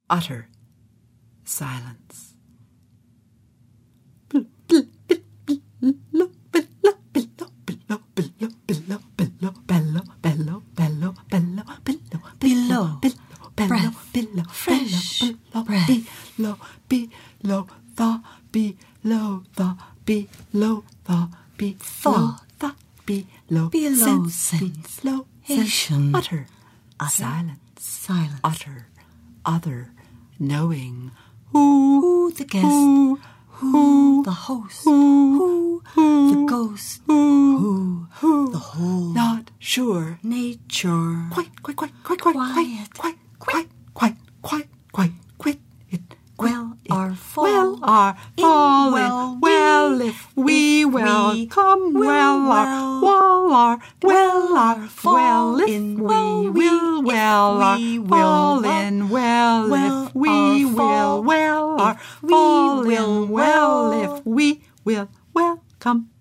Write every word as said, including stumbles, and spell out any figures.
utter silence. Below, breath, fresh breath. Below, below the, below the, below the, below the, below, below sense, below sensation. Utter, silence, silence. Utter, other, knowing. Who, Who the guest? Who, Who the host? Who, Who the ghost? Who, Who the whole? Not sure. Nature. Quite, quite, quite, quite, quite, Quiet. quite, quite, quite, quite, quite, quit it. Well, our fall. Well, our in fall. well, Well, we- if we if will we come, will well, our, well, well, our, well, our, fall well, if in we well, we- will, if well, our, we will, fall well, in well, well, if we our will, fall, well, our, if we fall will, in well, well. if we will, welcome.